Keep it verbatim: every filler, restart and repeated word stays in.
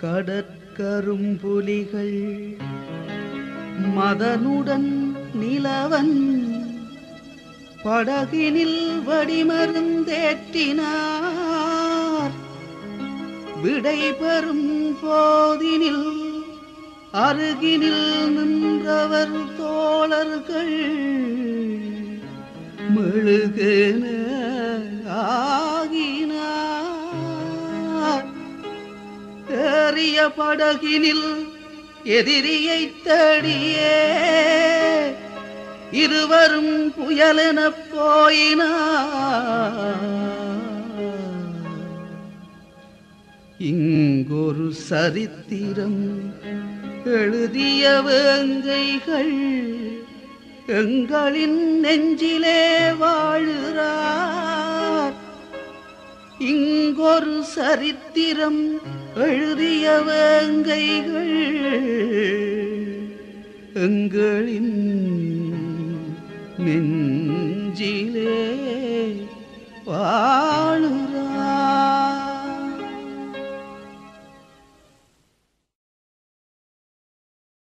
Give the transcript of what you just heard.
கடற்கரும்புலிகள் மதனுடன் நிலவன் படகினில் வடிமருந்தேற்றினார். விடைபெறும் போதினில் அருகினில் நின்றவர் தோழர்கள் மெழுகென ஆகினார். ஏறிய படகினில் எதிரியை தேடியே இருவரும் புயலெனப் போயினார். இங்கொரு சரித்திரம் எழுதிய வேங்கைகள் எங்களின் நெஞ்சிலே வாழுறார். இங்கொரு சரித்திரம் எழுதிய வேங்கைகள் எங்களின் நெஞ்சிலே வா